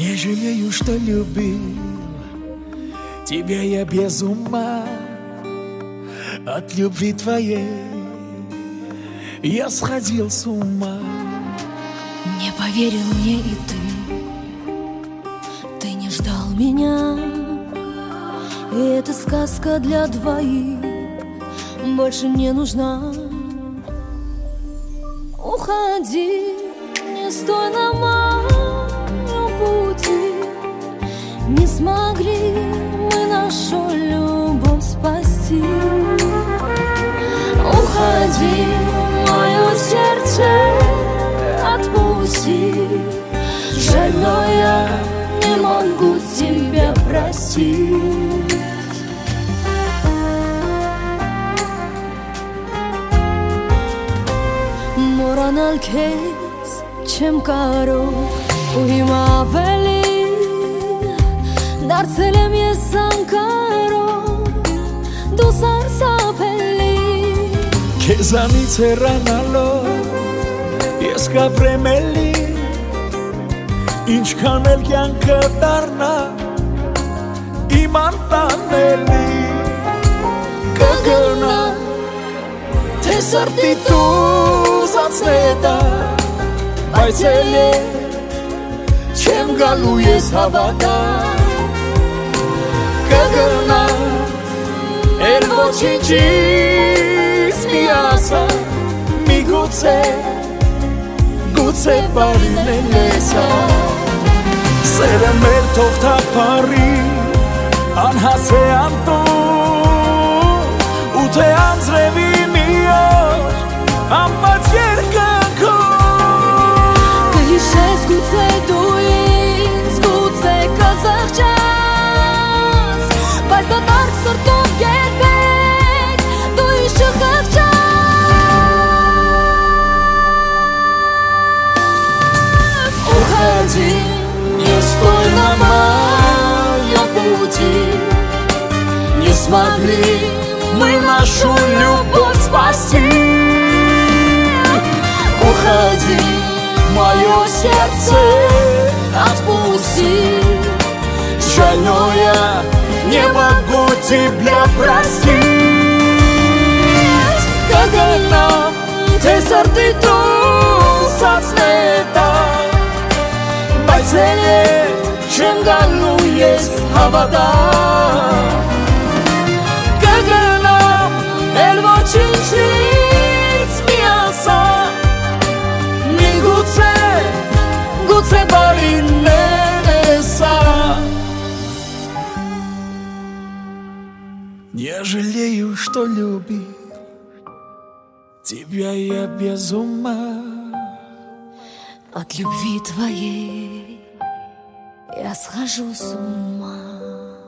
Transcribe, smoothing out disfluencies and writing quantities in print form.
Не жалею, что любил тебя я без ума. От любви твоей я сходил с ума. Не поверил мне и ты не ждал меня. И эта сказка для двоих больше не нужна. Уходи, не стой на моем пути. Не смогли мы нашу любовь спасти. Уходи, мое сердце отпусти. Жаль, но я не могу тебя простить. Moral case, чем коров уйма вели. Դարձել ես անկարող, դու սարսափելի. Քեզանից հեռանալով ես կապրեմ էլի. Ինչքան էլ կյանքը դառնա իմ անտանելի. Կգնա թե սրտի տուզածն է դա, բայց էլ չեմ գալու ես հավատա. Կգնա էլ ոչինչից մի ասա. Միգուցե բարին է լեսա. Սերը մեր թող թափարի անհաս է անտուն. Ու թե անձրևի մի օր ամբաց երկնքում. Կհիշես գուցե դու ինձ, գուցե կզղջաս, բայց դատարկ սրտով երբեք դու ինձ չխղճաս. Уходи, не стой на моем пути. Не смогли мы нашу любовь спасти. Уходи, мое сердце отпусти. Жаль, но я не могу тебя простить. Կգնա թե սրտի տուզածն է դա, բայց էլ չեմ գալու ես հավատա. Կգնա էլ ոչինչից մի ասա. Միգուցե բարին է սա. Не жалею, что любил тебя я без ума. От любви твоей я схожу с ума.